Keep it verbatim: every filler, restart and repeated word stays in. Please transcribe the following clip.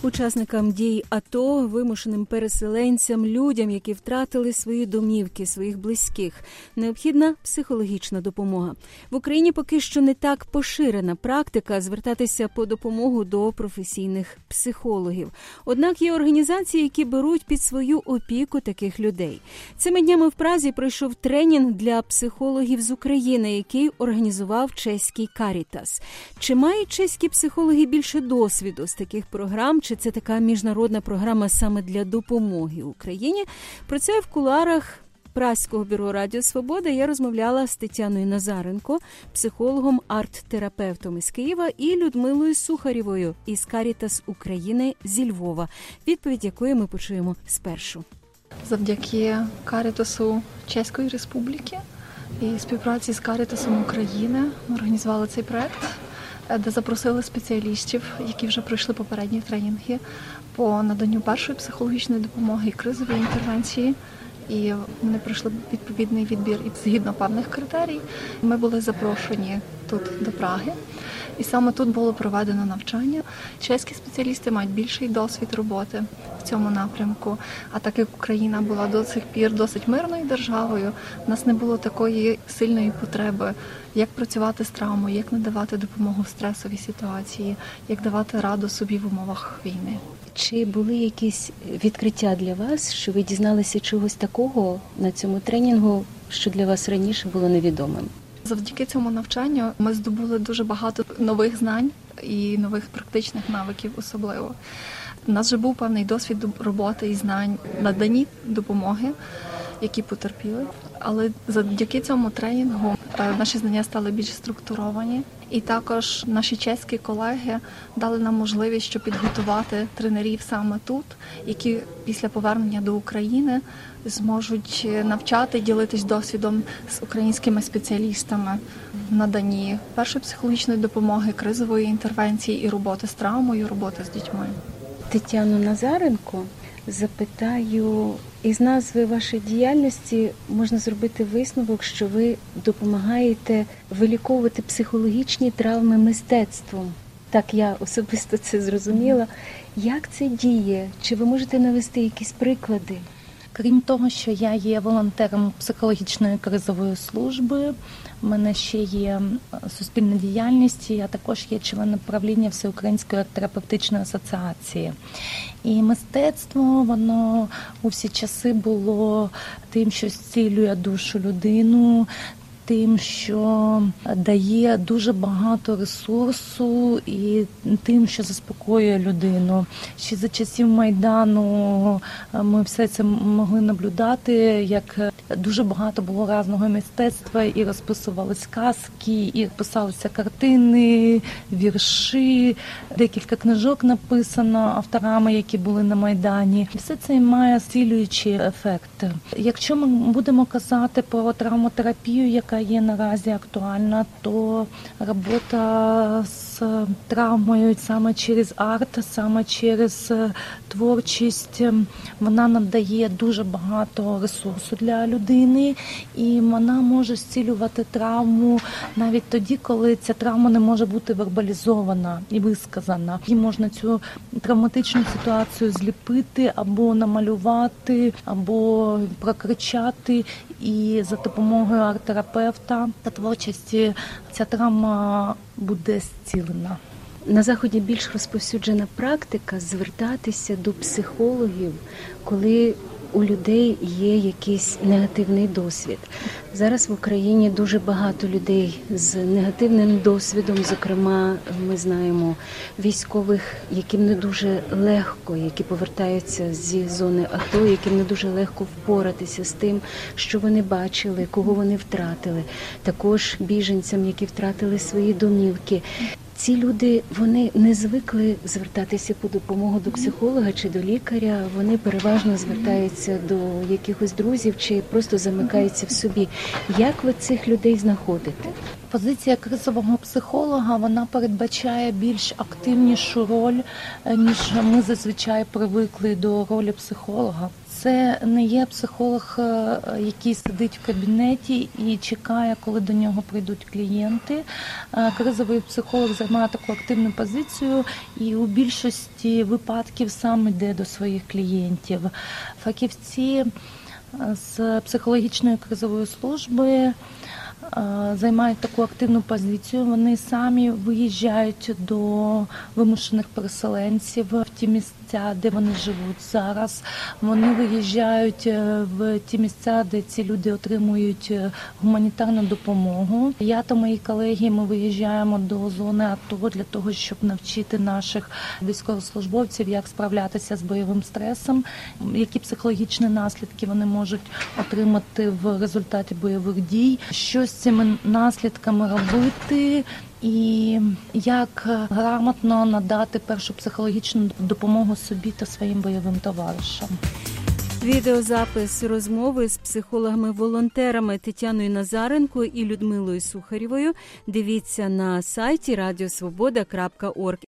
Учасникам дій АТО, вимушеним переселенцям, людям, які втратили свої домівки, своїх близьких, необхідна психологічна допомога. В Україні поки що не так поширена практика звертатися по допомогу до професійних психологів. Однак є організації, які беруть під свою опіку таких людей. Цими днями в Празі пройшов тренінг для психологів з України, який організував чеський Карітас. Чи мають чеські психологи більше досвіду з таких програм, чи це така міжнародна програма саме для допомоги Україні? Про це в кулуарах Празького бюро Радіо Свобода я розмовляла з Тетяною Назаренко, психологом, арт-терапевтом із Києва, і Людмилою Сухарєвою із Карітас України зі Львова, відповідь якої ми почуємо спершу. Завдяки Карітасу Чеської Республіки і співпраці з Карітасом України ми організували цей проект, де запросили спеціалістів, які вже пройшли попередні тренінги по наданню першої психологічної допомоги і кризової інтервенції. І вони пройшли відповідний відбір і згідно певних критерій. Ми були запрошені тут до Праги, і саме тут було проведено навчання. Чеські спеціалісти мають більший досвід роботи в цьому напрямку. А так як Україна була до сих пір досить мирною державою, в нас не було такої сильної потреби, як працювати з травмою, як надавати допомогу в стресовій ситуації, як давати раду собі в умовах війни. Чи були якісь відкриття для вас, що ви дізналися чогось такого на цьому тренінгу, що для вас раніше було невідомим? Завдяки цьому навчанню ми здобули дуже багато нових знань і нових практичних навиків особливо. У нас вже був певний досвід роботи і знань, надані допомоги, які потерпіли. Але завдяки цьому тренінгу наші знання стали більш структуровані. І також наші чеські колеги дали нам можливість, щоб підготувати тренерів саме тут, які після повернення до України зможуть навчати, ділитись досвідом з українськими спеціалістами в наданні першої психологічної допомоги, кризової інтервенції і роботи з травмою, роботи з дітьми. Тетяну Назаренко запитаю, із назви вашої діяльності можна зробити висновок, що ви допомагаєте виліковувати психологічні травми мистецтвом. Так я особисто це зрозуміла. Як це діє? Чи ви можете навести якісь приклади? Крім того, що я є волонтером психологічної кризової служби, в мене ще є суспільна діяльність, я також є членом правління Всеукраїнської арт-терапевтичної асоціації. І мистецтво, воно у всі часи було тим, що зцілює душу людину, тим, що дає дуже багато ресурсу і тим, що заспокоює людину. Ще за часів Майдану ми все це могли наблюдати, як дуже багато було різного мистецтва, і розписувались казки, і писалися картини, вірші, декілька книжок написано авторами, які були на Майдані. Все це має зцілюючий ефект. Якщо ми будемо казати про травмотерапію, яка є наразі актуальна, то робота з травмою саме через арт, саме через творчість, вона нам дає дуже багато ресурсу для людини, і вона може зцілювати травму навіть тоді, коли ця травма не може бути вербалізована і висказана. Її можна цю травматичну ситуацію зліпити або намалювати, або прокричати, і за допомогою арт-терапевта та творчості ця травма буде зцілена. На Заході більш розповсюджена практика звертатися до психологів, коли у людей є якийсь негативний досвід. Зараз в Україні дуже багато людей з негативним досвідом, зокрема, ми знаємо військових, яким не дуже легко, які повертаються зі зони АТО, яким не дуже легко впоратися з тим, що вони бачили, кого вони втратили. Також біженцям, які втратили свої домівки. Ці люди, вони не звикли звертатися по допомогу до психолога чи до лікаря, вони переважно звертаються до якихось друзів чи просто замикаються в собі. Як ви цих людей знаходите? Позиція кризового психолога, вона передбачає більш активнішу роль, ніж ми зазвичай привикли до ролі психолога. Це не є психолог, який сидить в кабінеті і чекає, коли до нього прийдуть клієнти. Кризовий психолог займає таку активну позицію і у більшості випадків сам йде до своїх клієнтів. Фахівці з психологічної кризової служби займають таку активну позицію. Вони самі виїжджають до вимушених переселенців в ті місця, де вони живуть зараз. Вони виїжджають в ті місця, де ці люди отримують гуманітарну допомогу. Я та мої колеги, ми виїжджаємо до зони АТО для того, щоб навчити наших військовослужбовців, як справлятися з бойовим стресом, які психологічні наслідки вони можуть отримати в результаті бойових дій, що з цими наслідками робити і як грамотно надати першу психологічну допомогу собі та своїм бойовим товаришам. Відеозапис розмови з психологами-волонтерами Тетяною Назаренко і Людмилою Сухарєвою дивіться на сайті радіо свобода крапка орг.